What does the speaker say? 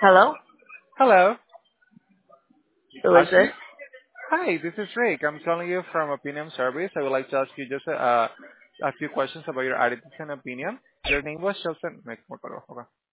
Hello? Hello. Who is this? Actually, hi, this is Rick. I'm calling you from Opinion Service. I would like to ask you just a few questions about your attitudes and opinion. Your name was Chelsea. Okay.